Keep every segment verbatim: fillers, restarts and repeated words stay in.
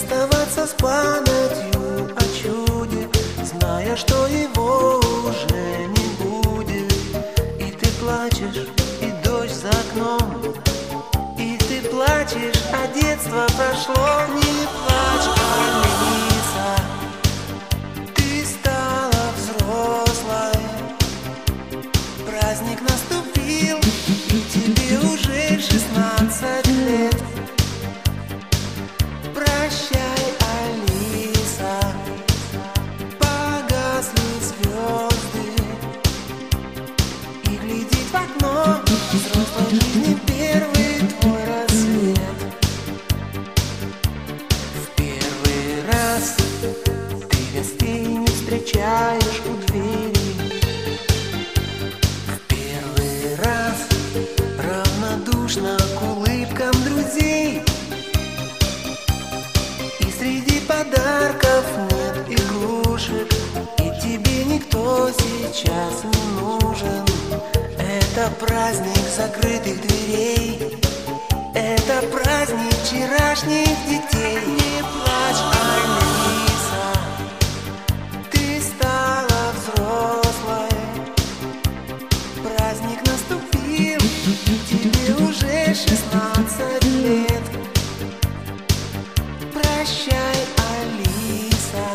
расставаться с памятью о чуде, зная, что его уже не будет. И ты плачешь, и дождь за окном, и ты плачешь, а детство прошло. Не плачь, Алиса, ты стала взрослой, праздник наступил, и тебе уже шестнадцать лет. Прощай, Алиса, погасли звезды, и глядеть в окно взрослой жизни первый твой рассвет. В первый раз ты гостей не встречаешь у двери, в первый раз равнодушна к улыбкам друзей. Среди подарков нет игрушек, и тебе никто сейчас не нужен. Это праздник закрытых дверей, это праздник вчерашних детей. Не плачь, Алиса, ты стала взрослой, праздник наступил, тебе уже шестнадцать лет. Прощай, Алиса,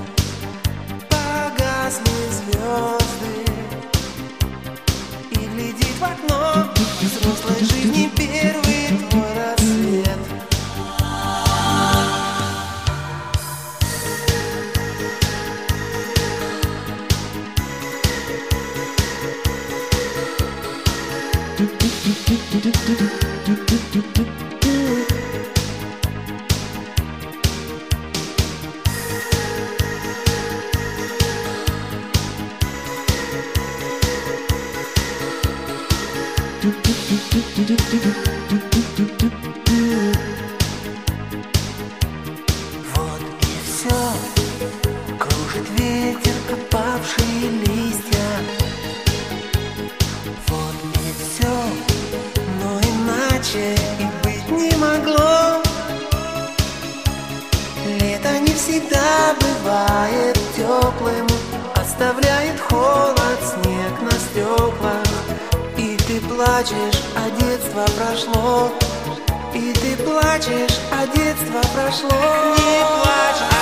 погасли звезды, и глядит в окно взрослой жизни первый твой рассвет. Вот и все, кружит ветер опавшие листья. Вот и все, но иначе и быть не могло. Лето не всегда бывает теплым, оставляет холод, снег на стеклах. И ты плачешь, а детство прошло. И ты плачешь, а детство прошло. Не плачь,